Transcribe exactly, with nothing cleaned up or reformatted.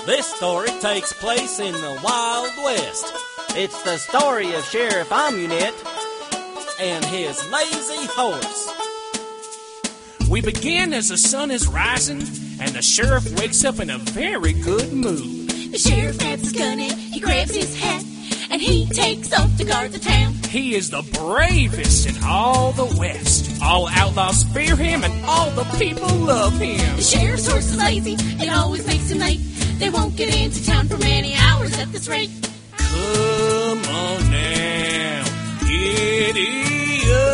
This story takes place in the Wild West. It's the story of Sheriff Amunet and his lazy horse. We begin as the sun is rising, and the sheriff wakes up in a very good mood. The sheriff grabs his gun and he grabs his hat, and he takes off to guard the town. He is the bravest in all the West. All outlaws fear him, and all the people love him. The sheriff's horse is lazy, it always makes him late. They won't get into town for many hours at this rate. Come on now, giddy up.